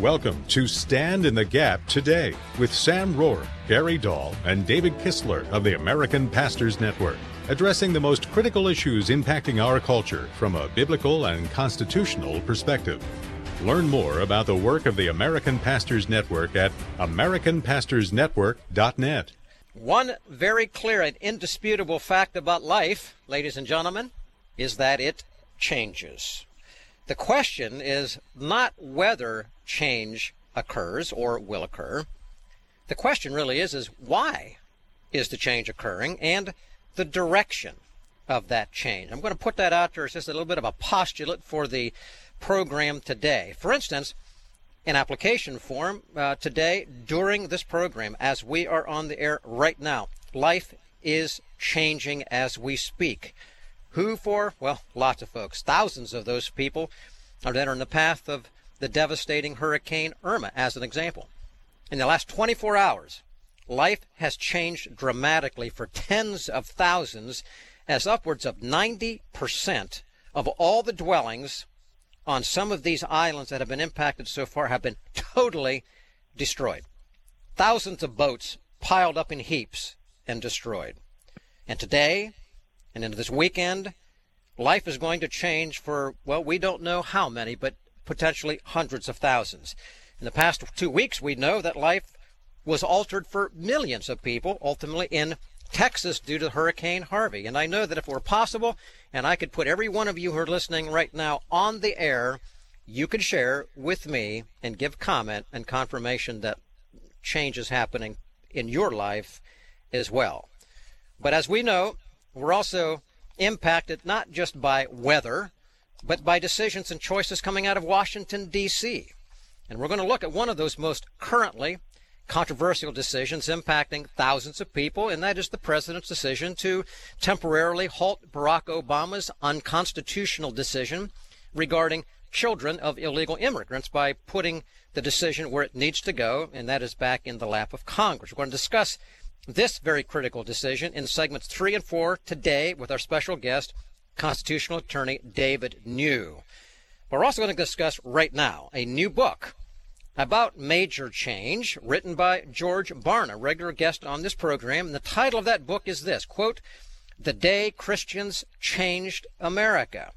Welcome to Stand in the Gap Today with Sam Rohr, Gary Dahl, and David Kistler of the American Pastors Network, addressing the most critical issues impacting our culture from a biblical and constitutional perspective. Learn more about the work of the American Pastors Network at americanpastorsnetwork.net. One very clear and indisputable fact about life, ladies and gentlemen, is that it changes. The question is not whether change occurs or will occur. The question really is why is the change occurring and the direction of that change. I'm going to put that out there as just a little bit of a postulate for the program today. For instance, in application form today during this program, as we are on the air right now, life is changing as we speak. Who for? Well, lots of folks. Thousands of those people are that are in the path of the devastating Hurricane Irma, as an example. In the last 24 hours, life has changed dramatically for tens of thousands, as upwards of 90% of all the dwellings on some of these islands that have been impacted so far have been totally destroyed. Thousands of boats piled up in heaps and destroyed. And today, and into this weekend, life is going to change for, well, we don't know how many, but potentially hundreds of thousands. In the past 2 weeks, we know that life was altered for millions of people, ultimately in Texas due to Hurricane Harvey. And I know that if it were possible, and I could put every one of you who are listening right now on the air, you could share with me and give comment and confirmation that change is happening in your life as well. But as we know, we're also impacted not just by weather, but by decisions and choices coming out of Washington, D.C. And we're going to look at one of those most currently controversial decisions impacting thousands of people, and that is the president's decision to temporarily halt Barack Obama's unconstitutional decision regarding children of illegal immigrants by putting the decision where it needs to go, and that is back in the lap of Congress. We're going to discuss this very critical decision in segments 3 and 4 today with our special guest, constitutional attorney David New. We're also going to discuss right now a new book about major change written by George Barna, regular guest on this program. And the title of that book is this, quote, "The Day Christians Changed America: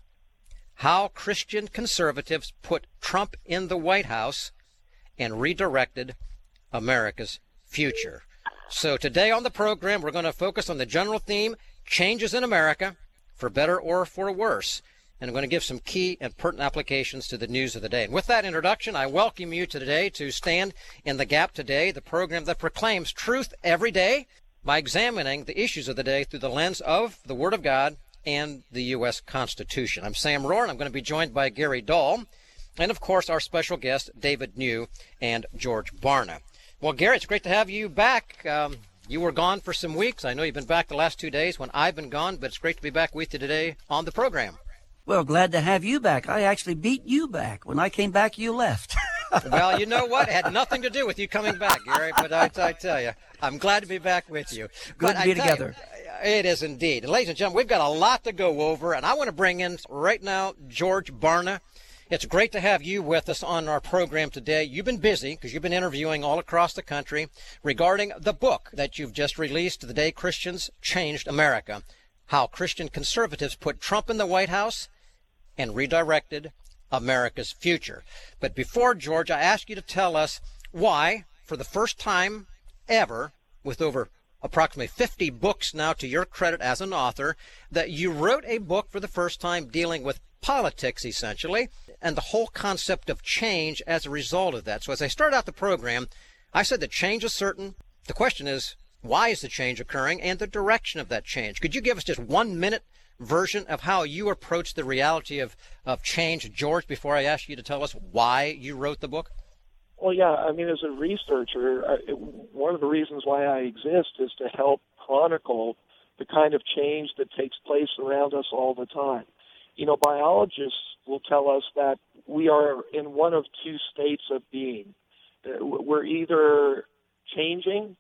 How Christian Conservatives Put Trump in the White House and Redirected America's Future." So today on the program, we're going to focus on the general theme, changes in America, for better or for worse. And I'm going to give some key and pertinent applications to the news of the day. And with that introduction, I welcome you today to Stand in the Gap Today, the program that proclaims truth every day by examining the issues of the day through the lens of the Word of God and the U.S. Constitution. I'm Sam Rohr, and I'm going to be joined by Gary Dahl, and of course our special guests, David New and George Barna. Well, Gary, it's great to have you back. You were gone for some weeks. I know you've been back the last 2 days when I've been gone, but it's great to be back with you today on the program. Well, glad to have you back. I actually beat you back. When I came back, you left. Well, you know what? It had nothing to do with you coming back, Gary, but I tell you, I'm glad to be back with you. Good to be together. It is indeed. And ladies and gentlemen, we've got a lot to go over, and I want to bring in right now George Barna. It's great to have you with us on our program today. You've been busy because you've been interviewing all across the country regarding the book that you've just released, The Day Christians Changed America: How Christian Conservatives Put Trump in the White House and Redirected America's Future. But before, George, I ask you to tell us why, for the first time ever, with over approximately 50 books now to your credit as an author, that you wrote a book for the first time dealing with politics, essentially, and the whole concept of change as a result of that. So as I start out the program, I said that change is certain. The question is, why is the change occurring and the direction of that change? Could you give us just 1 minute version of how you approach the reality of change, George, before I ask you to tell us why you wrote the book? Well, yeah, I mean, as a researcher, one of the reasons why I exist is to help chronicle the kind of change that takes place around us all the time. You know, biologists will tell us that we are in one of two states of being. We're either changing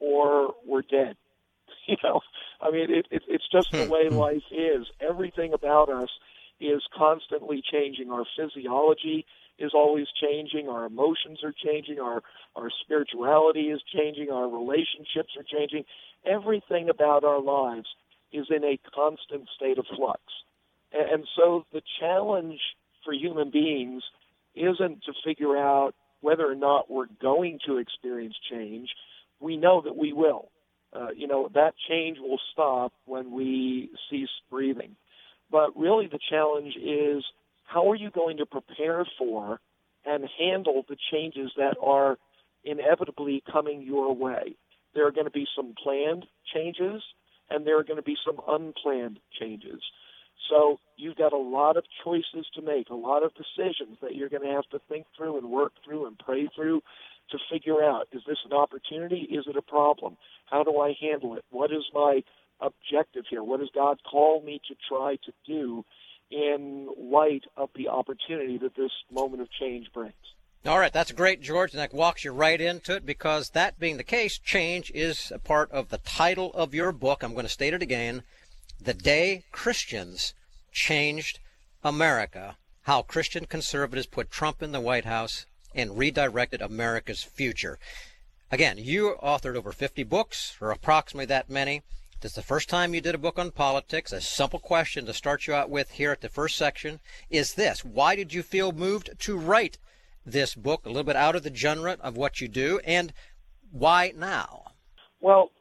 or we're dead. You know, I mean, it's just the way life is. Everything about us is constantly changing. Our physiology is always changing. Our emotions are changing. Our spirituality is changing. Our relationships are changing. Everything about our lives is in a constant state of flux. And so the challenge for human beings isn't to figure out whether or not we're going to experience change. We know that we will. That change will stop when we cease breathing. But really the challenge is, how are you going to prepare for and handle the changes that are inevitably coming your way? There are going to be some planned changes, and there are going to be some unplanned changes. So you've got a lot of choices to make, a lot of decisions that you're going to have to think through and work through and pray through to figure out, is this an opportunity? Is it a problem? How do I handle it? What is my objective here? What does God call me to try to do in light of the opportunity that this moment of change brings? All right, that's great, George, and that walks you right into it, because that being the case, change is a part of the title of your book. I'm going to state it again: The Day Christians Changed America, How Christian Conservatives Put Trump in the White House and Redirected America's Future. Again, you authored over 50 books, or approximately that many. This is the first time you did a book on politics. A simple question to start you out with here at the first section is this: why did you feel moved to write this book, a little bit out of the genre of what you do, and why now? Well,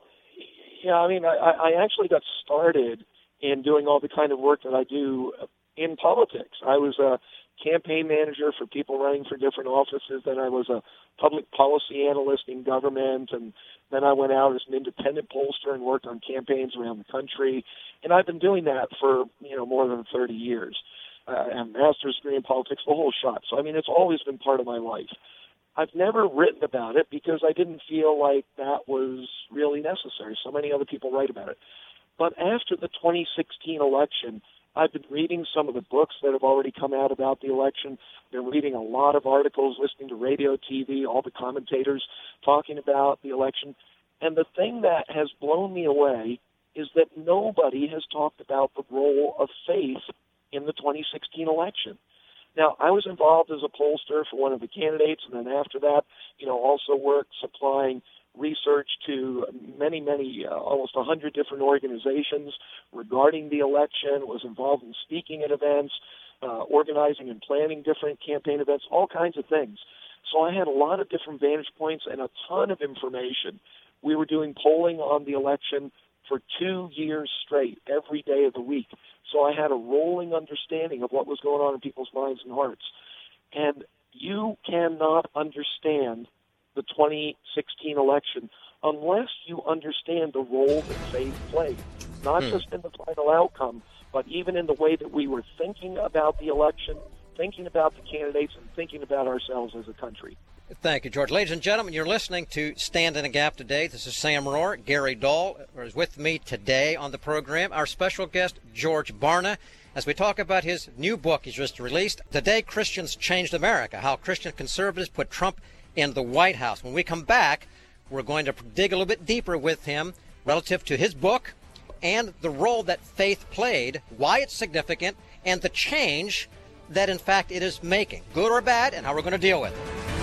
I actually got started in doing all the kind of work that I do in politics. I was a campaign manager for people running for different offices. Then I was a public policy analyst in government, and then I went out as an independent pollster and worked on campaigns around the country. And I've been doing that for more than 30 years. I have a master's degree in politics, the whole shot. So it's always been part of my life. I've never written about it because I didn't feel like that was really necessary. So many other people write about it. But after the 2016 election, I've been reading some of the books that have already come out about the election. I've been reading a lot of articles, listening to radio, TV, all the commentators talking about the election. And the thing that has blown me away is that nobody has talked about the role of faith in the 2016 election. Now, I was involved as a pollster for one of the candidates, and then after that, also worked supplying research to many, almost 100 different organizations regarding the election, was involved in speaking at events, organizing and planning different campaign events, all kinds of things. So I had a lot of different vantage points and a ton of information. We were doing polling on the election for 2 years straight, every day of the week. So I had a rolling understanding of what was going on in people's minds and hearts. And you cannot understand the 2016 election unless you understand the role that faith played, not just in the final outcome, but even in the way that we were thinking about the election, thinking about the candidates, and thinking about ourselves as a country. Thank you, George. Ladies and gentlemen, you're listening to Stand in the Gap today. This is Sam Rohrer. Gary Dahl is with me today on the program. Our special guest, George Barna, as we talk about his new book he's just released, The Day Christians Changed America, How Christian Conservatives Put Trump in the White House. When we come back, we're going to dig a little bit deeper with him relative to his book and the role that faith played, why it's significant, and the change that, in fact, it is making, good or bad, and how we're going to deal with it.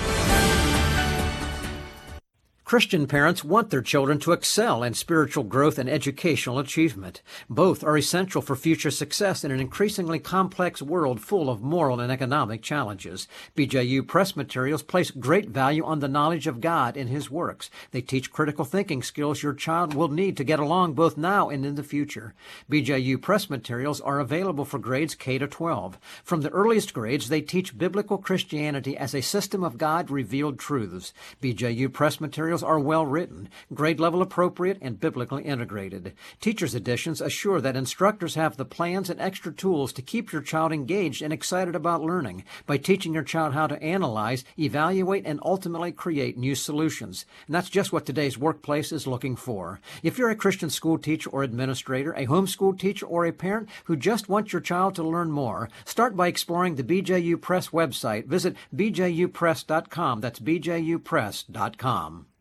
Christian parents want their children to excel in spiritual growth and educational achievement. Both are essential for future success in an increasingly complex world full of moral and economic challenges. BJU Press materials place great value on the knowledge of God in His works. They teach critical thinking skills your child will need to get along both now and in the future. BJU Press materials are available for grades K to 12. From the earliest grades, they teach biblical Christianity as a system of God-revealed truths. BJU Press materials are well written, grade level appropriate, and biblically integrated. Teachers' editions assure that instructors have the plans and extra tools to keep your child engaged and excited about learning by teaching your child how to analyze, evaluate, and ultimately create new solutions. And that's just what today's workplace is looking for. If you're a Christian school teacher or administrator, a homeschool teacher, or a parent who just wants your child to learn more, start by exploring the BJU Press website. Visit bjupress.com. That's bjupress.com.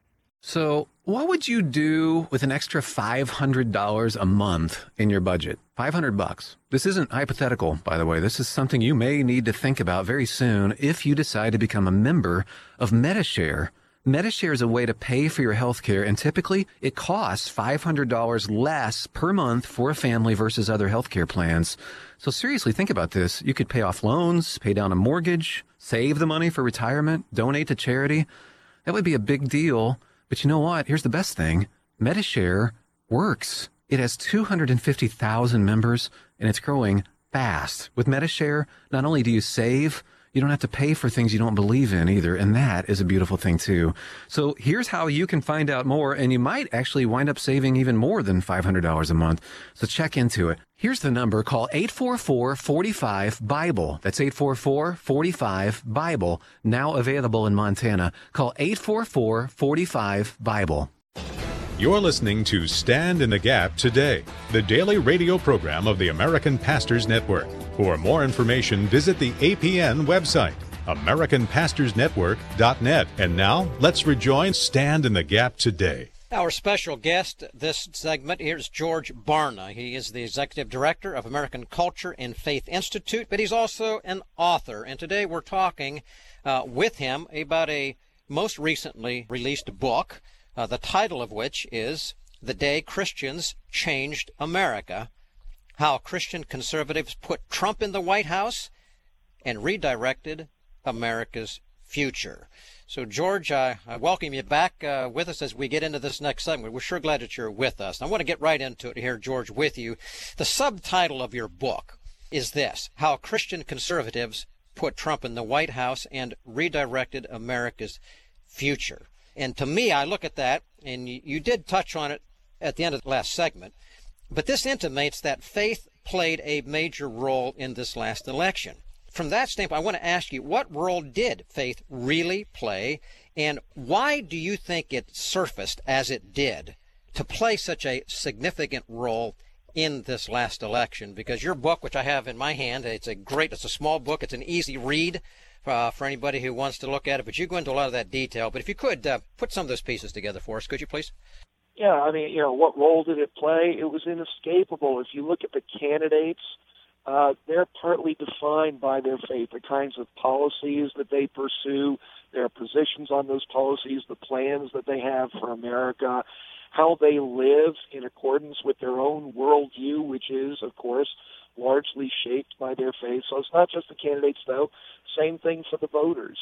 So what would you do with an extra $500 a month in your budget? $500. This isn't hypothetical, by the way. This is something you may need to think about very soon if you decide to become a member of Medi-Share. Medi-Share is a way to pay for your health care, and typically it costs $500 less per month for a family versus other health care plans. So seriously, think about this. You could pay off loans, pay down a mortgage, save the money for retirement, donate to charity. That would be a big deal. But you know what? Here's the best thing. Medi-Share works. It has 250,000 members, and it's growing fast. With Medi-Share, not only do you save, you don't have to pay for things you don't believe in either, and that is a beautiful thing too. So here's how you can find out more, and you might actually wind up saving even more than $500 a month. So check into it. Here's the number. Call 844-45-BIBLE. That's 844-45-BIBLE. Now available in Montana. Call 844-45-BIBLE. You're listening to Stand in the Gap Today, the daily radio program of the American Pastors Network. For more information, visit the APN website, AmericanPastorsNetwork.net. And now, let's rejoin Stand in the Gap Today. Our special guest this segment here is George Barna. He is the Executive Director of American Culture and Faith Institute, but he's also an author. And today we're talking with him about a most recently released book, the title of which is The Day Christians Changed America, How Christian Conservatives Put Trump in the White House and Redirected America's Future. So, George, I welcome you back with us as we get into this next segment. We're sure glad that you're with us. I want to get right into it here, George, with you. The subtitle of your book is this: How Christian Conservatives Put Trump in the White House and Redirected America's Future. And to me, I look at that, and you did touch on it at the end of the last segment, but this intimates that faith played a major role in this last election. From that standpoint, I want to ask you, what role did faith really play, and why do you think it surfaced as it did to play such a significant role in this last election? Because your book, which I have in my hand, it's a small book, it's an easy read for anybody who wants to look at it, but you go into a lot of that detail. But if you could put some of those pieces together for us, could you please? Yeah, I mean, what role did it play? It was inescapable. If you look at the candidates, they're partly defined by their faith, the kinds of policies that they pursue, their positions on those policies, the plans that they have for America, how they live in accordance with their own worldview, which is, of course, largely shaped by their faith. So it's not just the candidates, though. Same thing for the voters.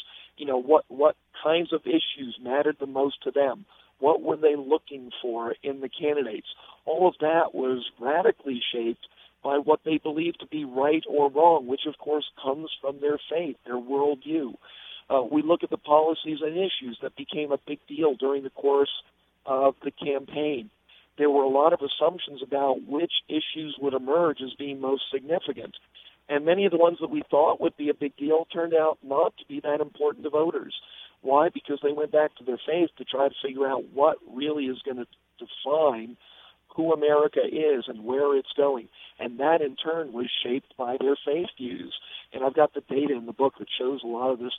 What kinds of issues mattered the most to them? What were they looking for in the candidates? All of that was radically shaped by what they believed to be right or wrong, which, of course, comes from their faith, their worldview. We look at the policies and issues that became a big deal during the course of the campaign. There were a lot of assumptions about which issues would emerge as being most significant. And many of the ones that we thought would be a big deal turned out not to be that important to voters. Why? Because they went back to their faith to try to figure out what really is going to define who America is and where it's going. And that, in turn, was shaped by their faith views. And I've got the data in the book that shows a lot of this.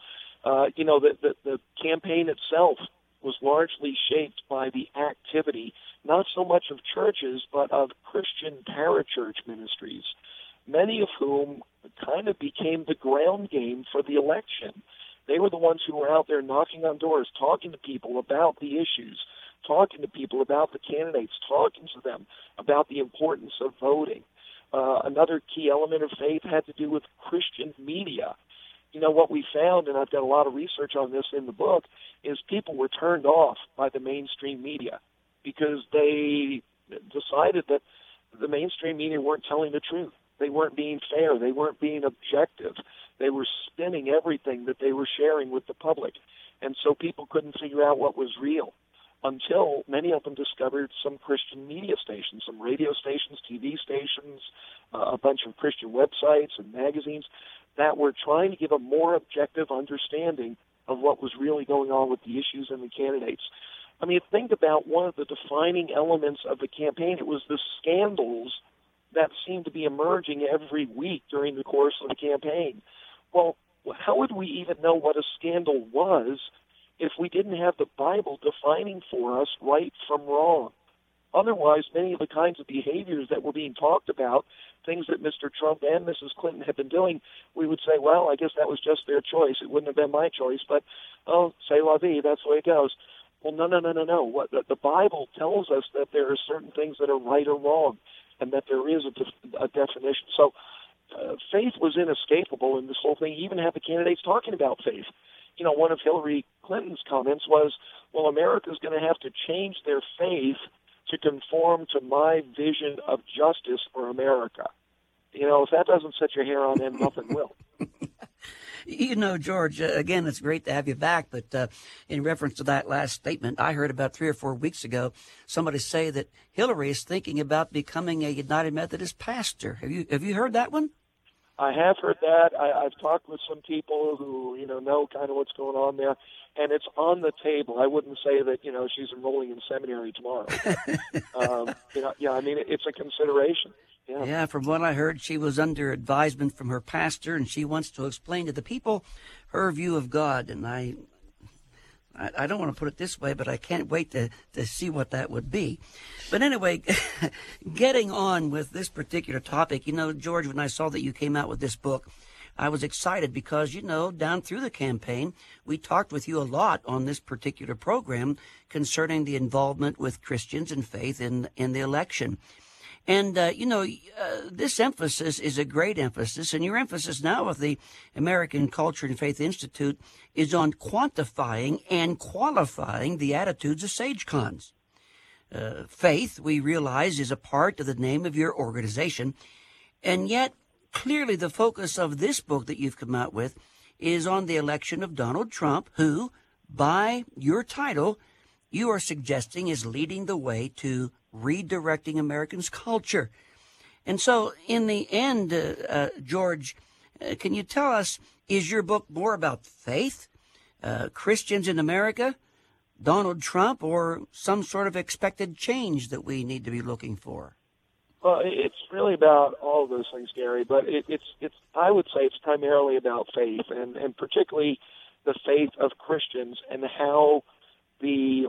The campaign itself was largely shaped by the activity, not so much of churches, but of Christian parachurch ministries, many of whom kind of became the ground game for the election. They were the ones who were out there knocking on doors, talking to people about the issues, talking to people about the candidates, talking to them about the importance of voting. Another key element of faith had to do with Christian media. What we found, and I've got a lot of research on this in the book, is people were turned off by the mainstream media because they decided that the mainstream media weren't telling the truth. They weren't being fair. They weren't being objective. They were spinning everything that they were sharing with the public. And so people couldn't figure out what was real until many of them discovered some Christian media stations, some radio stations, TV stations, a bunch of Christian websites and magazines that were trying to give a more objective understanding of what was really going on with the issues and the candidates. I mean, think about one of the defining elements of the campaign. It was the scandals that seemed to be emerging every week during the course of the campaign. Well, how would we even know what a scandal was if we didn't have the Bible defining for us right from wrong. Otherwise, many of the kinds of behaviors that were being talked about, things that Mr. Trump and Mrs. Clinton have been doing, we would say, well, I guess that was just their choice. It wouldn't have been my choice, but, oh, c'est la vie, that's the way it goes. Well, no. What the Bible tells us that there are certain things that are right or wrong, and that there is a definition. So faith was inescapable in this whole thing. You even have the candidates talking about faith. You know, one of Hillary Clinton's comments was, well, America's going to have to change their faith to conform to my vision of justice for America. You know, if that doesn't set your hair on end, nothing will. You know, George, again, it's great to have you back, but in reference to that last statement, I heard about 3 or 4 weeks ago somebody say that Hillary is thinking about becoming a United Methodist pastor. Have you heard that one? I have heard that. I've talked with some people who, know kind of what's going on there, and it's on the table. I wouldn't say that, she's enrolling in seminary tomorrow. It's a consideration. Yeah, from what I heard, she was under advisement from her pastor, and she wants to explain to the people her view of God. And I don't want to put it this way, but I can't wait to see what that would be. But anyway, getting on with this particular topic, George, when I saw that you came out with this book, I was excited because, down through the campaign, we talked with you a lot on this particular program concerning the involvement with Christians and faith in the election. And, this emphasis is a great emphasis, and your emphasis now with the American Culture and Faith Institute is on quantifying and qualifying the attitudes of SageCons. Faith, we realize, is a part of the name of your organization, and yet clearly the focus of this book that you've come out with is on the election of Donald Trump, who, by your title, you are suggesting is leading the way to redirecting Americans' culture. And so, in the end, George, can you tell us, is your book more about faith, Christians in America, Donald Trump, or some sort of expected change that we need to be looking for? Well, it's really about all of those things, Gary, but it's I would say it's primarily about faith, and particularly the faith of Christians and how the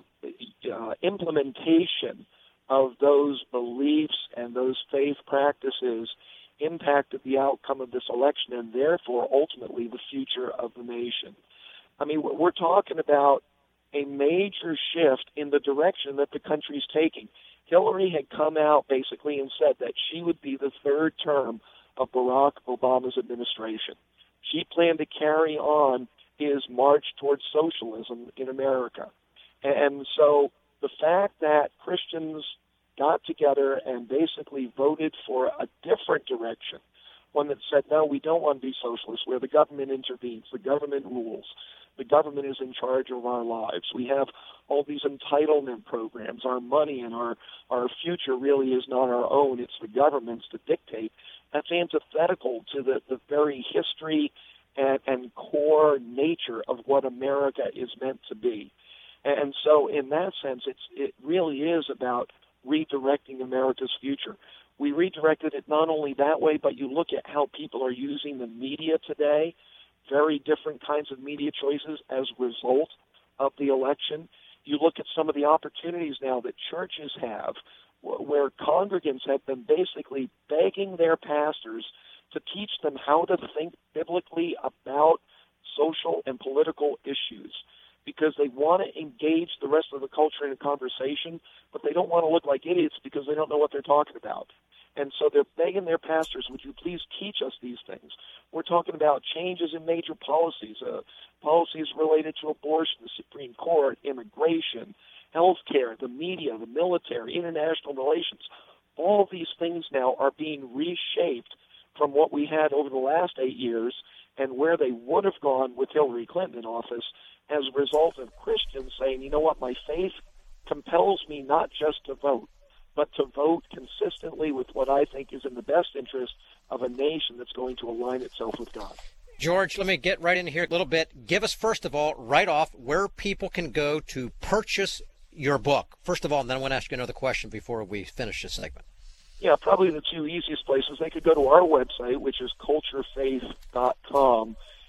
implementation of those beliefs and those faith practices impacted the outcome of this election and therefore ultimately the future of the nation. I mean, we're talking about a major shift in the direction that the country's taking. Hillary had come out basically and said that she would be the third term of Barack Obama's administration. She planned to carry on his march towards socialism in America. And so the fact that Christians got together and basically voted for a different direction, one that said, no, we don't want to be socialist, where the government intervenes, the government rules, the government is in charge of our lives. We have all these entitlement programs. Our money and our future really is not our own. It's the government's to dictate. That's antithetical to the very history and core nature of what America is meant to be. And so in that sense, it really is about redirecting America's future. We redirected it not only that way, but you look at how people are using the media today, very different kinds of media choices as a result of the election. You look at some of the opportunities now that churches have, where congregants have been basically begging their pastors to teach them how to think biblically about social and political issues, because they want to engage the rest of the culture in a conversation, but they don't want to look like idiots because they don't know what they're talking about. And so they're begging their pastors, would you please teach us these things? We're talking about changes in major policies, policies related to abortion, the Supreme Court, immigration, health care, the media, the military, international relations. All of these things now are being reshaped from what we had over the last 8 years and where they would have gone with Hillary Clinton in office as a result of Christians saying, you know what, my faith compels me not just to vote, but to vote consistently with what I think is in the best interest of a nation that's going to align itself with God. George, let me get right in here a little bit. Give us, first of all, right off, where people can go to purchase your book. First of all, and then I want to ask you another question before we finish this segment. Yeah, probably the two easiest places. They could go to our website, which is culturefaith.com,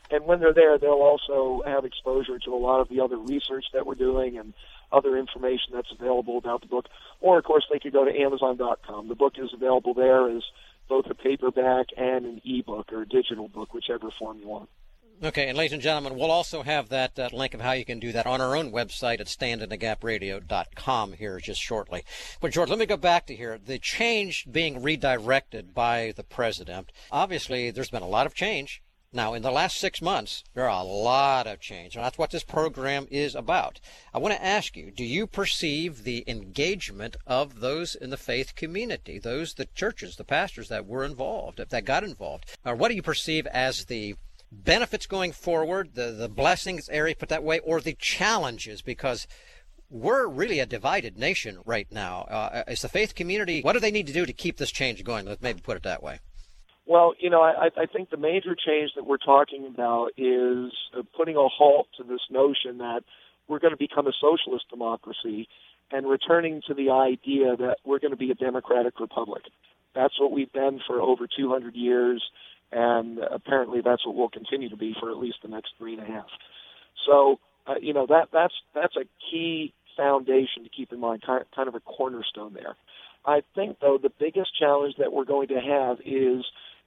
And when they're there, they'll also have exposure to a lot of the other research that we're doing and other information that's available about the book. Or, of course, they could go to Amazon.com. The book is available there as both a paperback and an e-book or a digital book, whichever form you want. Okay, and ladies and gentlemen, we'll also have that link of how you can do that on our own website at standinthegapradio.com here just shortly. But, George, let me go back to here. The change being redirected by the president, obviously there's been a lot of change. Now, in the last 6 months, there are a lot of change, and that's what this program is about. I want to ask you, do you perceive the engagement of those in the faith community, the churches, the pastors that were involved, that got involved? Or what do you perceive as the benefits going forward, the blessings, area put that way, or the challenges? Because we're really a divided nation right now. Is the faith community, what do they need to do to keep this change going? Let's maybe put it that way. Well, I think the major change that we're talking about is putting a halt to this notion that we're going to become a socialist democracy and returning to the idea that we're going to be a democratic republic. That's what we've been for over 200 years, and apparently that's what we'll continue to be for at least the next 3.5. So, that's a key foundation to keep in mind, kind of a cornerstone there. I think, though, the biggest challenge that we're going to have is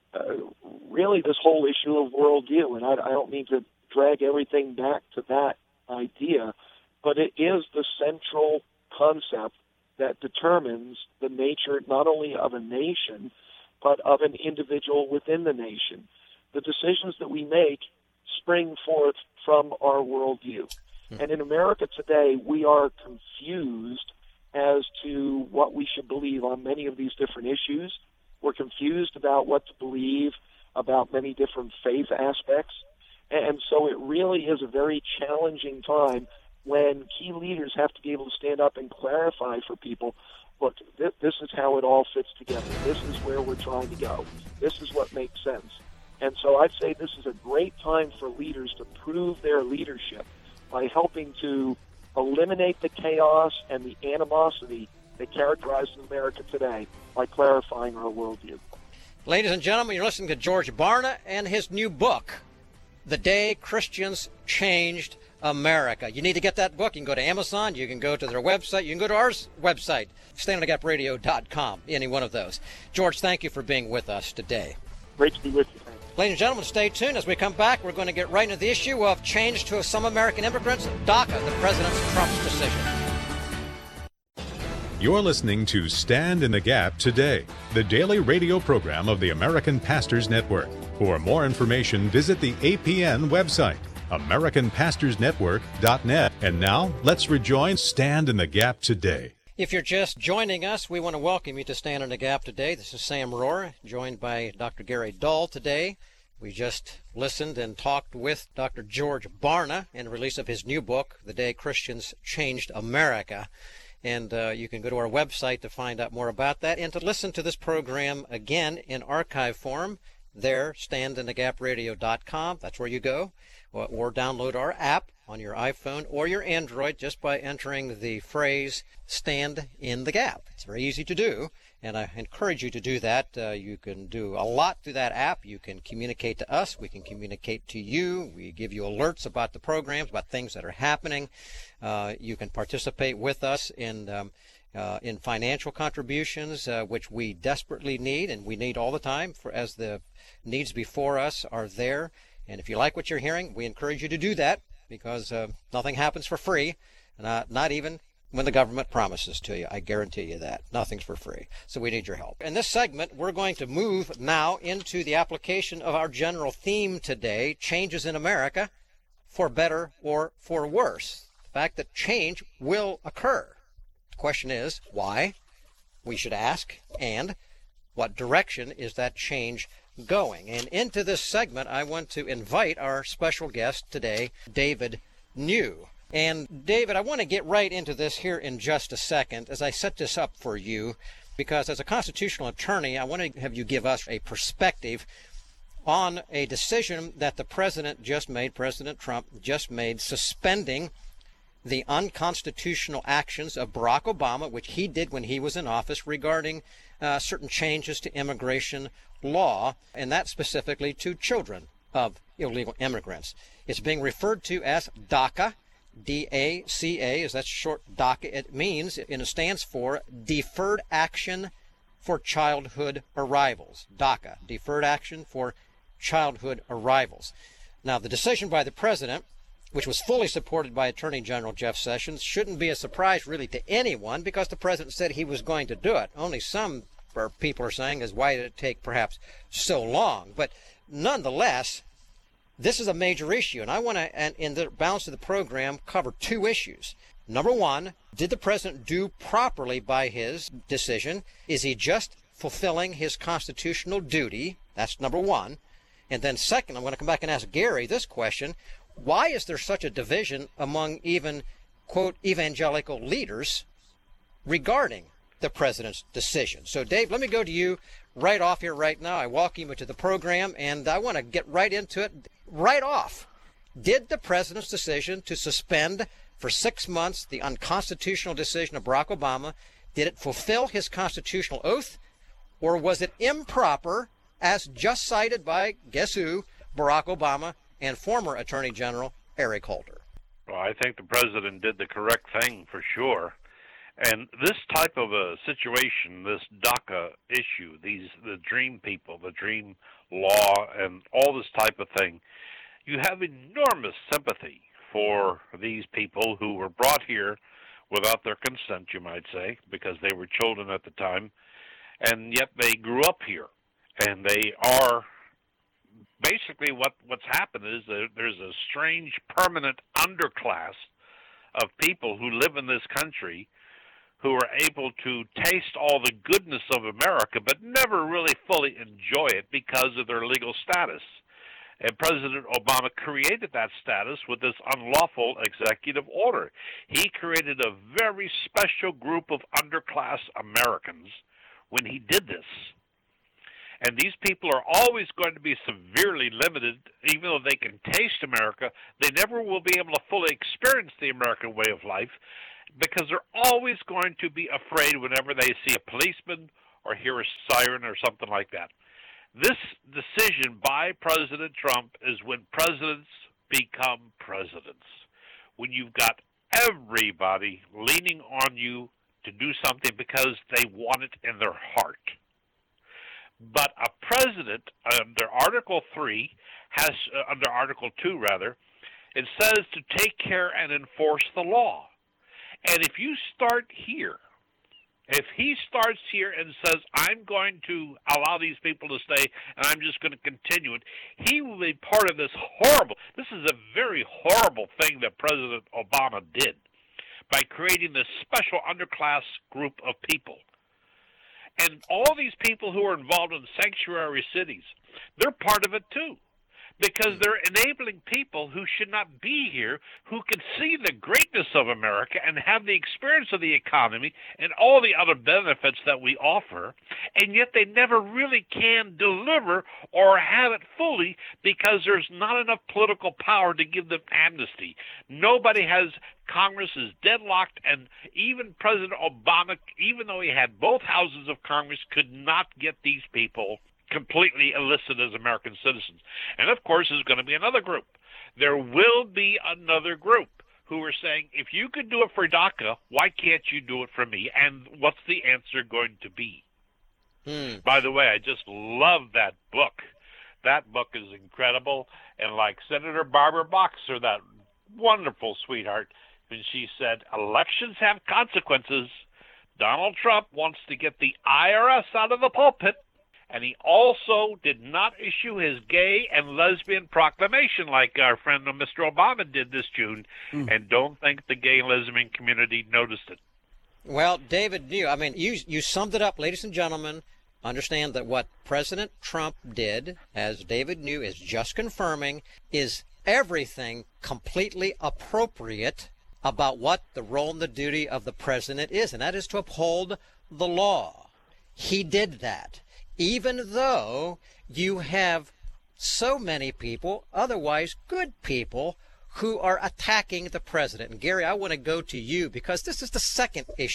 really this whole issue of worldview, and I don't mean to drag everything back to that idea, but it is the central concept that determines the nature not only of a nation, but of an individual within the nation. The decisions that we make spring forth from our worldview. And in America today, we are confused as to what we should believe on many of these different issues. We're confused about what to believe about many different faith aspects. And so it really is a very challenging time when key leaders have to be able to stand up and clarify for people, look, this is how it all fits together. This is where we're trying to go. This is what makes sense. And so I'd say this is a great time for leaders to prove their leadership by helping to eliminate the chaos and the animosity that characterizes America today by clarifying our worldview. Ladies and gentlemen, you're listening to George Barna and his new book, The Day Christians Changed America. You need to get that book. You can go to Amazon. You can go to their website. You can go to our website, standinthegapradio.com, any one of those. George, thank you for being with us today. Great to be with you. Ladies and gentlemen, stay tuned. As we come back, we're going to get right into the issue of change to some American immigrants, DACA, the President Trump's decision. You're listening to Stand in the Gap Today, the daily radio program of the American Pastors Network. For more information, visit the APN website, AmericanPastorsNetwork.net. And now, let's rejoin Stand in the Gap Today. If you're just joining us, we want to welcome you to Stand in the Gap today. This is Sam Rohrer, joined by Dr. Gary Dahl today. We just listened and talked with Dr. George Barna in the release of his new book, The Day Christians Changed America. And you can go to our website to find out more about that and to listen to this program again in archive form. There, standinthegapradio.com. That's where you go. Or download our app on your iPhone or your Android just by entering the phrase Stand in the Gap. It's very easy to do, and I encourage you to do that. You can do a lot through that app. You can communicate to us. We can communicate to you. We give you alerts about the programs, about things that are happening. You can participate with us in financial contributions, which we desperately need, and we need all the time as the needs before us are there. And if you like what you're hearing, we encourage you to do that, because nothing happens for free, not even when the government promises to you. I guarantee you that. Nothing's for free. So we need your help. In this segment, we're going to move now into the application of our general theme today, changes in America, for better or for worse. The fact that change will occur. The question is, why? We should ask, and what direction is that change going? And into this segment, I want to invite our special guest today, David New. And David, I want to get right into this here in just a second as I set this up for you, because as a constitutional attorney, I want to have you give us a perspective on a decision that the President Trump just made, suspending the unconstitutional actions of Barack Obama, which he did when he was in office, regarding certain changes to immigration law, and that specifically to children of illegal immigrants. It's being referred to as DACA, D-A-C-A, is that short DACA. It stands for Deferred Action for Childhood Arrivals. DACA, Deferred Action for Childhood Arrivals. Now, the decision by the president, which was fully supported by Attorney General Jeff Sessions, shouldn't be a surprise really to anyone because the president said he was going to do it. Only some people are saying is why did it take perhaps so long? But nonetheless, this is a major issue, and I want to, in the balance of the program, cover two issues. Number one, did the president do properly by his decision? Is he just fulfilling his constitutional duty? That's number one. And then second, I'm going to come back and ask Gary this question. Why is there such a division among even, quote, evangelical leaders regarding the president's decision? So, Dave, let me go to you right off here right now. I welcome you to the program, and I want to get right into it right off. Did the president's decision to suspend for 6 months the unconstitutional decision of Barack Obama, did it fulfill his constitutional oath, or was it improper, as just cited by, guess who, Barack Obama and former Attorney General Eric Holder? Well, I think the president did the correct thing for sure. And this type of a situation, this DACA issue, the dream people, the dream law, and all this type of thing, you have enormous sympathy for these people who were brought here without their consent, you might say, because they were children at the time, and yet they grew up here. And they are basically what's happened is that there's a strange permanent underclass of people who live in this country who are able to taste all the goodness of America but never really fully enjoy it because of their legal status. And President Obama created that status with this unlawful executive order. He created a very special group of underclass Americans when he did this. And these people are always going to be severely limited, even though they can taste America. They never will be able to fully experience the American way of life because they're always going to be afraid whenever they see a policeman or hear a siren or something like that. This decision by President Trump is when presidents become presidents, when you've got everybody leaning on you to do something because they want it in their heart. But a president, under Article 3, under Article 2, it says to take care and enforce the law. And if you start here, if he starts here and says, I'm going to allow these people to stay and I'm just going to continue it, he will be part of this is a very horrible thing that President Obama did by creating this special underclass group of people. And all these people who are involved in sanctuary cities, they're part of it too, because they're enabling people who should not be here, who can see the greatness of America and have the experience of the economy and all the other benefits that we offer, and yet they never really can deliver or have it fully because there's not enough political power to give them amnesty. Nobody has. Congress is deadlocked, and even President Obama, even though he had both houses of Congress, could not get these people completely enlisted as American citizens. And, of course, there's going to be another group. There will be another group who are saying, if you could do it for DACA, why can't you do it for me? And what's the answer going to be? By the way, I just love that book. That book is incredible. And like Senator Barbara Boxer, that wonderful sweetheart, when she said, elections have consequences, Donald Trump wants to get the IRS out of the pulpit, and he also did not issue his gay and lesbian proclamation like our friend Mr. Obama did this June, and don't think the gay and lesbian community noticed it. Well, David, you summed it up, ladies and gentlemen. Understand that what President Trump did, as David knew, is just confirming, is everything completely appropriate about what the role and the duty of the president is, and that is to uphold the law. He did that, even though you have so many people, otherwise good people, who are attacking the president. And Gary, I want to go to you because this is the second issue.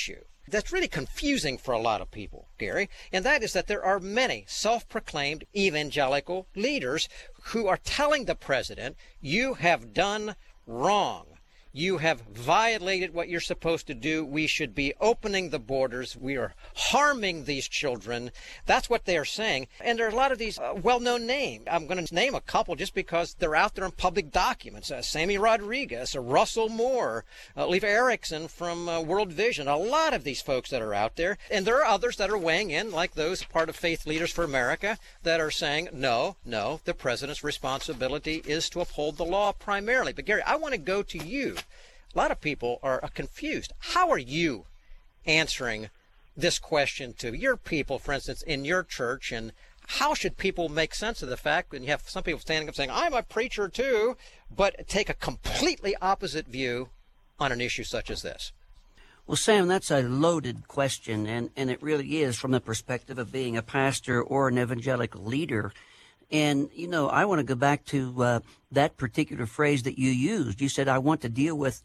that's really confusing for a lot of people, Gary, and that is that there are many self-proclaimed evangelical leaders who are telling the president, you have done wrong. You have violated what you're supposed to do. We should be opening the borders. We are harming these children. That's what they are saying. And there are a lot of these well-known names. I'm going to name a couple just because they're out there in public documents. Sammy Rodriguez, Russell Moore, Leif Erikson from World Vision. A lot of these folks that are out there. And there are others that are weighing in, like those part of Faith Leaders for America, that are saying, no, the president's responsibility is to uphold the law primarily. But Gary, I want to go to you. A lot of people are confused. How are you answering this question to your people, for instance, in your church? And how should people make sense of the fact when you have some people standing up saying, I'm a preacher too, but take a completely opposite view on an issue such as this? Well, Sam, that's a loaded question, and it really is from the perspective of being a pastor or an evangelical leader. And, you know, I want to go back to that particular phrase that you used. You said, I want to deal with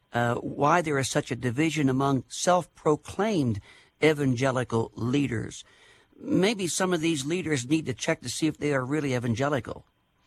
why there is such a division among self-proclaimed evangelical leaders. Maybe some of these leaders need to check to see if they are really evangelical.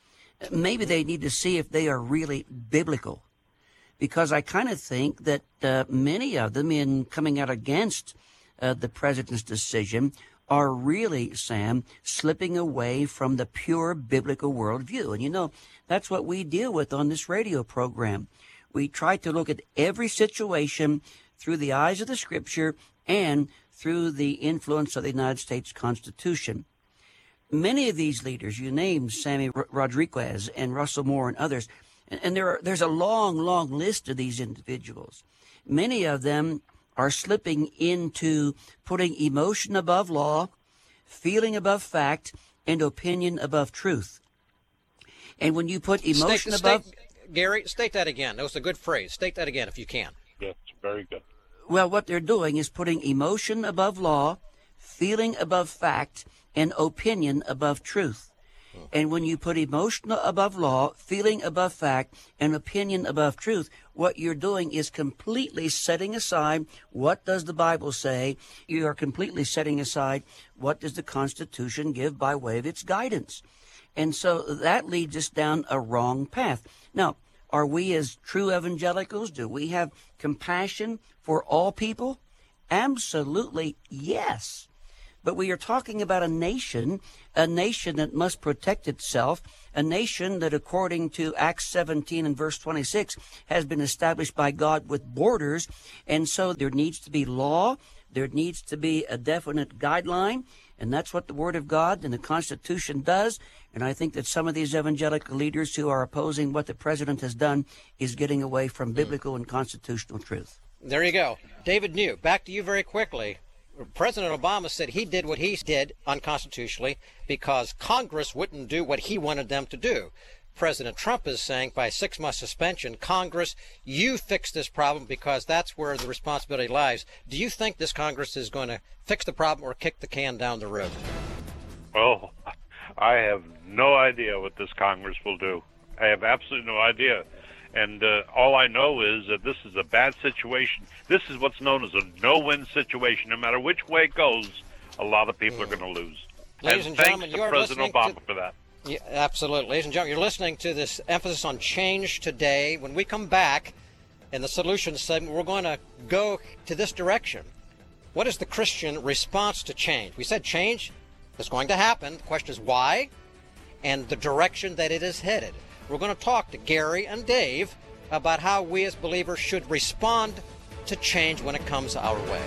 Maybe they need to see if they are really biblical. Because I kind of think that many of them, in coming out against the president's decision, are really, Sam, slipping away from the pure biblical worldview. And, you know, that's what we deal with on this radio program. We try to look at every situation through the eyes of the Scripture and through the influence of the United States Constitution. Many of these leaders, you named Sammy Rodriguez and Russell Moore and others, and there's a long, long list of these individuals. Many of them are slipping into putting emotion above law, feeling above fact, and opinion above truth. And when you put emotion above... Gary, state that again. That was a good phrase. State that again if you can. Yes, very good. Well, what they're doing is putting emotion above law, feeling above fact, and opinion above truth. And when you put emotion above law, feeling above fact, and opinion above truth, what you're doing is completely setting aside what does the Bible say. You are completely setting aside what does the Constitution give by way of its guidance. And so that leads us down a wrong path. Now, are we as true evangelicals? Do we have compassion for all people? Absolutely, yes. But we are talking about a nation that must protect itself, a nation that, according to Acts 17 and verse 26, has been established by God with borders. And so there needs to be law, there needs to be a definite guideline, and that's what the Word of God and the Constitution does. And I think that some of these evangelical leaders who are opposing what the president has done is getting away from biblical and constitutional truth. There you go. David New, back to you very quickly. President Obama said he did what he did unconstitutionally because Congress wouldn't do what he wanted them to do. President Trump is saying by a 6-month suspension, Congress, you fix this problem because that's where the responsibility lies. Do you think this Congress is going to fix the problem or kick the can down the road? Well, I have no idea what this Congress will do. I have absolutely no idea. And all I know is that this is a bad situation. This is what's known as a no-win situation. No matter which way it goes, a lot of people are going to lose. Ladies and gentlemen, thanks to President Obama for that. Yeah, absolutely. Ladies and gentlemen, you're listening to this emphasis on change today. When we come back in the solutions segment, we're going to go to this direction. What is the Christian response to change? We said change is going to happen. The question is why and the direction that it is headed. We're going to talk to Gary and Dave about how we as believers should respond to change when it comes our way.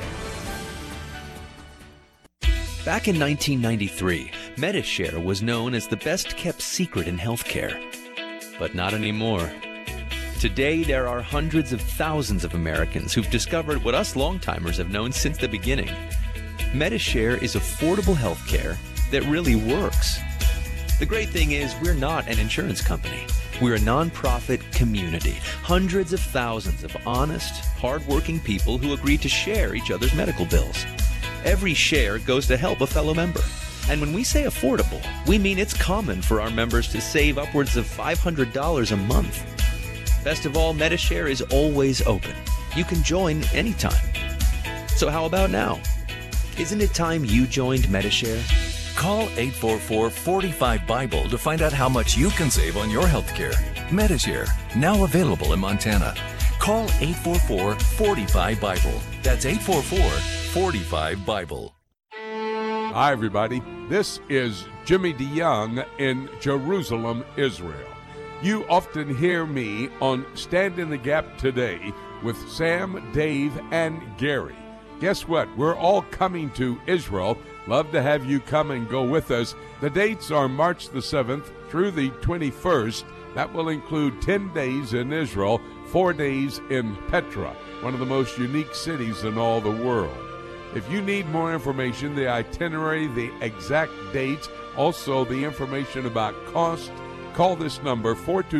Back in 1993, Medi-Share was known as the best-kept secret in healthcare. But not anymore. Today, there are hundreds of thousands of Americans who've discovered what us long-timers have known since the beginning. Medi-Share is affordable healthcare that really works. The great thing is we're not an insurance company. We're a nonprofit community. Hundreds of thousands of honest, hardworking people who agree to share each other's medical bills. Every share goes to help a fellow member. And when we say affordable, we mean it's common for our members to save upwards of $500 a month. Best of all, Medi-Share is always open. You can join anytime. So how about now? Isn't it time you joined Medishare? Call 844-45-BIBLE to find out how much you can save on your health care. Medishare, now available in Montana. Call 844-45-BIBLE. That's 844-45-BIBLE. Hi, everybody. This is Jimmy DeYoung in Jerusalem, Israel. You often hear me on Stand in the Gap Today with Sam, Dave, and Gary. Guess what? We're all coming to Israel. Love to have you come and go with us. The dates are March the 7th through the 21st. That will include 10 days in Israel, 4 days in Petra, one of the most unique cities in all the world. If you need more information, the itinerary, the exact dates, also the information about cost, call this number,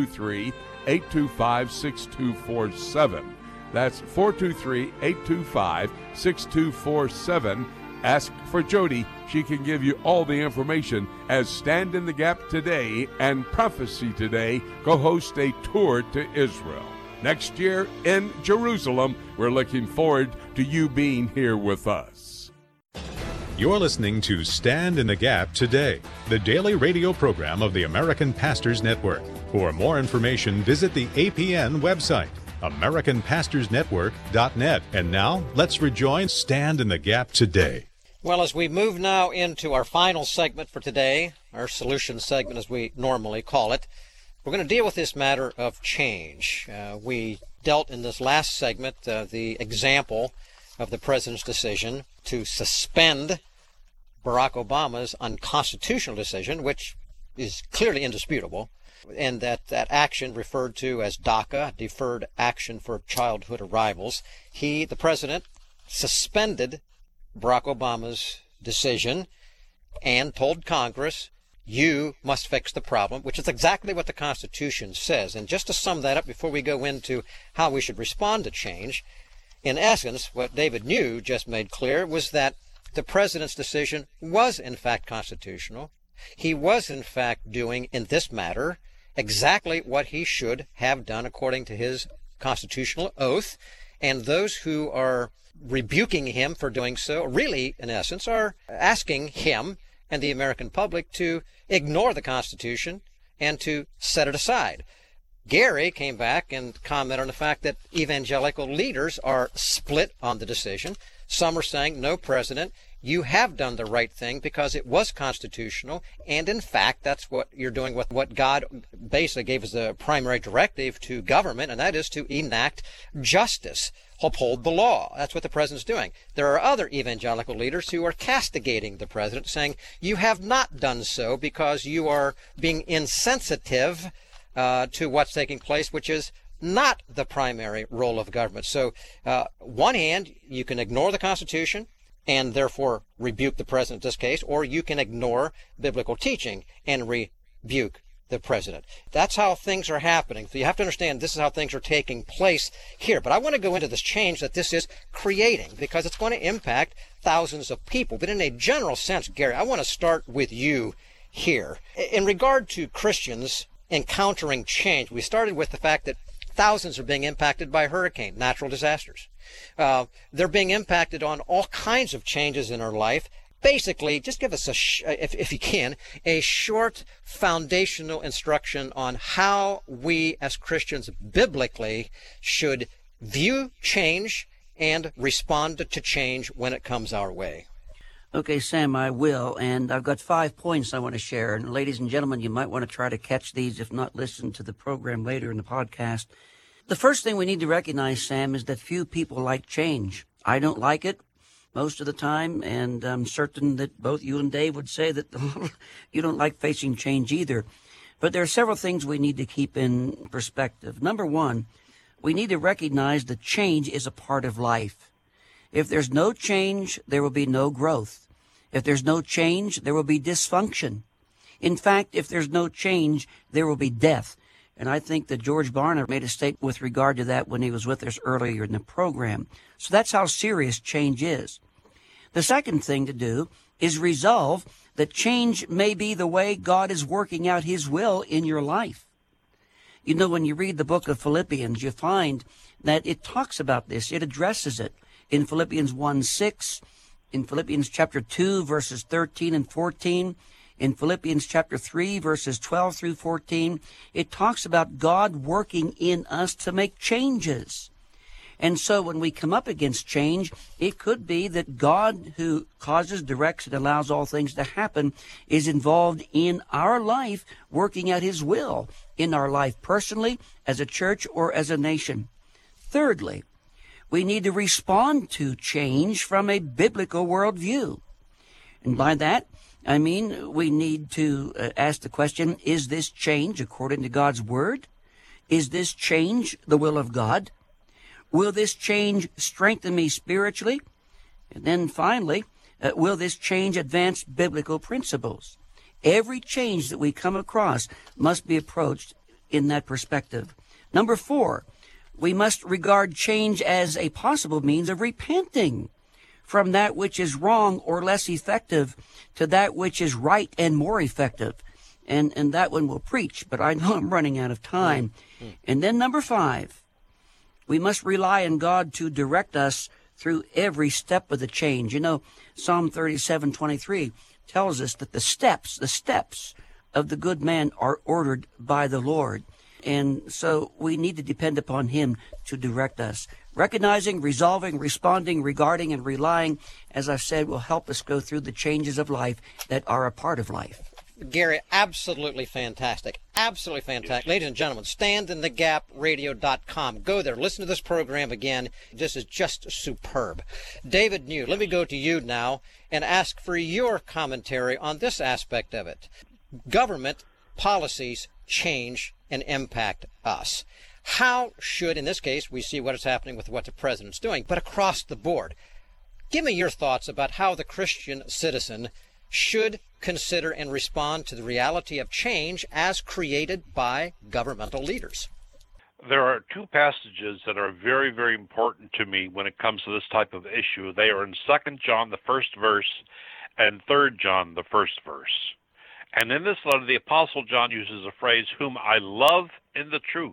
423-825-6247. That's 423-825-6247. Ask for Jody. She can give you all the information as Stand in the Gap Today and Prophecy Today go host a tour to Israel. Next year in Jerusalem, we're looking forward to you being here with us. You're listening to Stand in the Gap Today, the daily radio program of the American Pastors Network. For more information, visit the APN website, AmericanPastorsNetwork.net. And now, let's rejoin Stand in the Gap Today. Well, as we move now into our final segment for today, our solution segment as we normally call it, we're going to deal with this matter of change. We dealt in this last segment the example of the president's decision to suspend Barack Obama's unconstitutional decision, which is clearly indisputable, and that action referred to as DACA, Deferred Action for Childhood Arrivals. The president, suspended Barack Obama's decision and told Congress, you must fix the problem, which is exactly what the Constitution says. And just to sum that up before we go into how we should respond to change, in essence, what David New just made clear was that the president's decision was in fact constitutional. He was in fact doing in this matter exactly what he should have done according to his constitutional oath. And those who are rebuking him for doing so really, in essence, are asking him and the American public to ignore the Constitution and to set it aside. Gary came back and commented on the fact that evangelical leaders are split on the decision. Some are saying, no, President, you have done the right thing because it was constitutional, and in fact, that's what you're doing with what God basically gave as a primary directive to government, and that is to enact justice, uphold the law. That's what the president's doing. There are other evangelical leaders who are castigating the president, saying, you have not done so because you are being insensitive to what's taking place, which is not the primary role of government. So, one hand, you can ignore the Constitution and therefore rebuke the president in this case, or you can ignore biblical teaching and rebuke the president. That's how things are happening. So you have to understand this is how things are taking place here. But I want to go into this change that this is creating because it's going to impact thousands of people. But in a general sense, Gary, I want to start with you here. In regard to Christians encountering change, we started with the fact that thousands are being impacted by hurricane, natural disasters. They're being impacted on all kinds of changes in our life. Basically, just give us, if you can, a short foundational instruction on how we as Christians biblically should view change and respond to change when it comes our way. Okay, Sam, I will, and I've got 5 points I want to share. And ladies and gentlemen, you might want to try to catch these, if not listen to the program later in the podcast. The first thing we need to recognize, Sam, is that few people like change. I don't like it most of the time, and I'm certain that both you and Dave would say that you don't like facing change either. But there are several things we need to keep in perspective. Number one, we need to recognize that change is a part of life. If there's no change, there will be no growth. If there's no change, there will be dysfunction. In fact, if there's no change, there will be death. And I think that George Barna made a statement with regard to that when he was with us earlier in the program. So that's how serious change is. The second thing to do is resolve that change may be the way God is working out his will in your life. You know, when you read the book of Philippians, you find that it talks about this. It addresses it. in Philippians 1:6, in Philippians chapter 2, verses 13 and 14, in Philippians chapter 3, verses 12 through 14, it talks about God working in us to make changes. And so when we come up against change, it could be that God, who causes, directs, and allows all things to happen, is involved in our life, working out his will in our life personally, as a church, or as a nation. Thirdly, we need to respond to change from a biblical worldview. And by that, I mean we need to ask the question, is this change according to God's Word? Is this change the will of God? Will this change strengthen me spiritually? And then finally, will this change advance biblical principles? Every change that we come across must be approached in that perspective. Number 4, we must regard change as a possible means of repenting from that which is wrong or less effective to that which is right and more effective. And that one will preach, but I know I'm running out of time. And then number 5, we must rely on God to direct us through every step of the change. You know, Psalm 37:23 tells us that the steps of the good man are ordered by the Lord. And so we need to depend upon him to direct us. Recognizing, resolving, responding, regarding, and relying, as I've said, will help us go through the changes of life that are a part of life. Gary, absolutely fantastic. Absolutely fantastic. Ladies and gentlemen, standinthegapradio.com. Go there. Listen to this program again. This is just superb. David New, let me go to you now and ask for your commentary on this aspect of it. Government policies change and impact us. How should, in this case, we see what is happening with what the president's doing, but across the board. Give me your thoughts about how the Christian citizen should consider and respond to the reality of change as created by governmental leaders. There are two passages that are very, very important to me when it comes to this type of issue. They are in 2 John, the first verse, and 3 John, the first verse. And in this letter, the Apostle John uses a phrase, whom I love in the truth.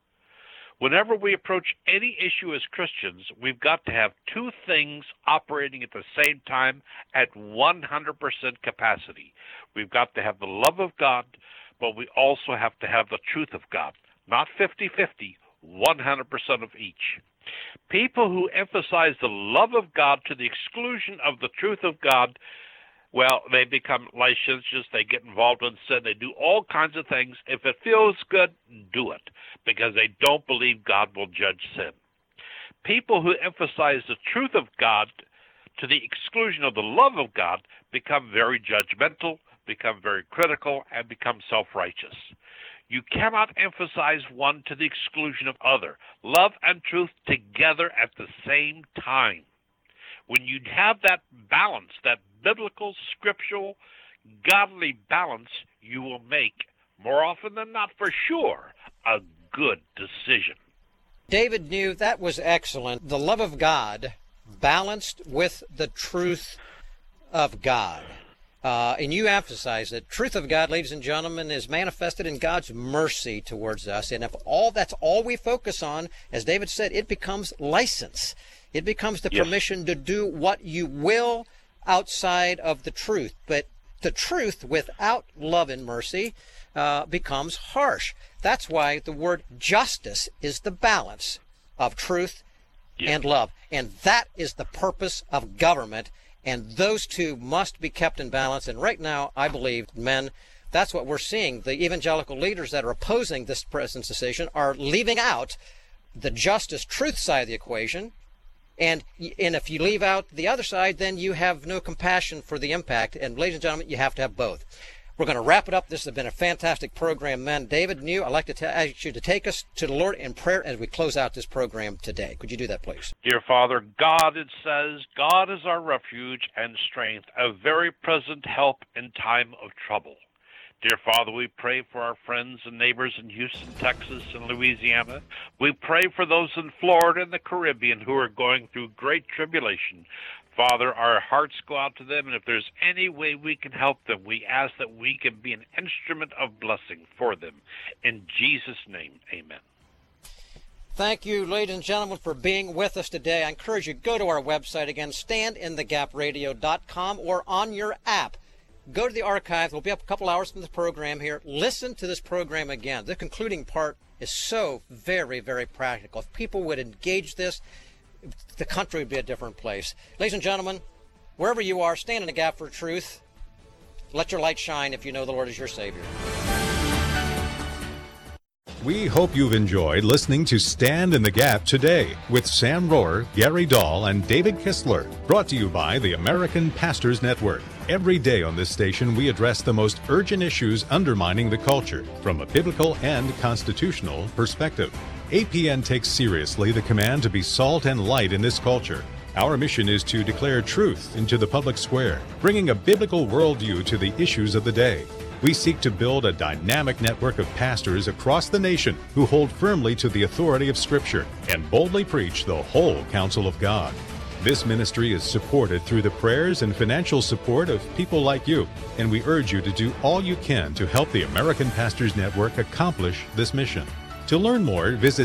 Whenever we approach any issue as Christians, we've got to have two things operating at the same time at 100% capacity. We've got to have the love of God, but we also have to have the truth of God. Not 50-50, 100% of each. People who emphasize the love of God to the exclusion of the truth of God, well, they become licentious, they get involved in sin, they do all kinds of things. If it feels good, do it, because they don't believe God will judge sin. People who emphasize the truth of God to the exclusion of the love of God become very judgmental, become very critical, and become self-righteous. You cannot emphasize one to the exclusion of other. Love and truth together at the same time. When you have that balance, that biblical, scriptural, godly balance, you will make, more often than not for sure, a good decision. David New, that was excellent. The love of God balanced with the truth of God. And you emphasize that truth of God, ladies and gentlemen, is manifested in God's mercy towards us. And if that's all we focus on, as David said, it becomes license. It becomes the permission to do what you will outside of the truth. But the truth without love and mercy becomes harsh. That's why the word justice is the balance of truth and love. And that is the purpose of government. And those two must be kept in balance. And right now, I believe, men, that's what we're seeing. The evangelical leaders that are opposing this president's decision are leaving out the justice, truth side of the equation. And if you leave out the other side, then you have no compassion for the impact. And ladies and gentlemen, you have to have both. We're going to wrap it up. This has been a fantastic program, men. David New, I'd like to ask you to take us to the Lord in prayer as we close out this program today. Could you do that, please? Dear Father, God, it says, God is our refuge and strength, a very present help in time of trouble. Dear Father, we pray for our friends and neighbors in Houston, Texas, and Louisiana. We pray for those in Florida and the Caribbean who are going through great tribulation. Father, our hearts go out to them, and if there's any way we can help them, we ask that we can be an instrument of blessing for them. In Jesus' name, amen. Thank you, ladies and gentlemen, for being with us today. I encourage you to go to our website again, standinthegapradio.com, or on your app. Go to the archive. We'll be up a couple hours from the program here. Listen to this program again. The concluding part is so very, very practical. If people would engage this, the country would be a different place. Ladies and gentlemen, wherever you are, stand in the gap for truth. Let your light shine if you know the Lord is your Savior. We hope you've enjoyed listening to Stand in the Gap today with Sam Rohrer, Gary Dahl, and David Kistler, brought to you by the American Pastors Network. Every day on this station, we address the most urgent issues undermining the culture from a biblical and constitutional perspective. APN takes seriously the command to be salt and light in this culture. Our mission is to declare truth into the public square, bringing a biblical worldview to the issues of the day. We seek to build a dynamic network of pastors across the nation who hold firmly to the authority of Scripture and boldly preach the whole counsel of God. This ministry is supported through the prayers and financial support of people like you, and we urge you to do all you can to help the American Pastors Network accomplish this mission. To learn more, visit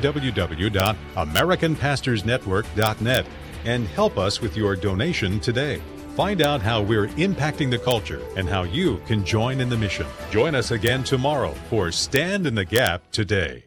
www.americanpastorsnetwork.net and help us with your donation today. Find out how we're impacting the culture and how you can join in the mission. Join us again tomorrow for Stand in the Gap Today.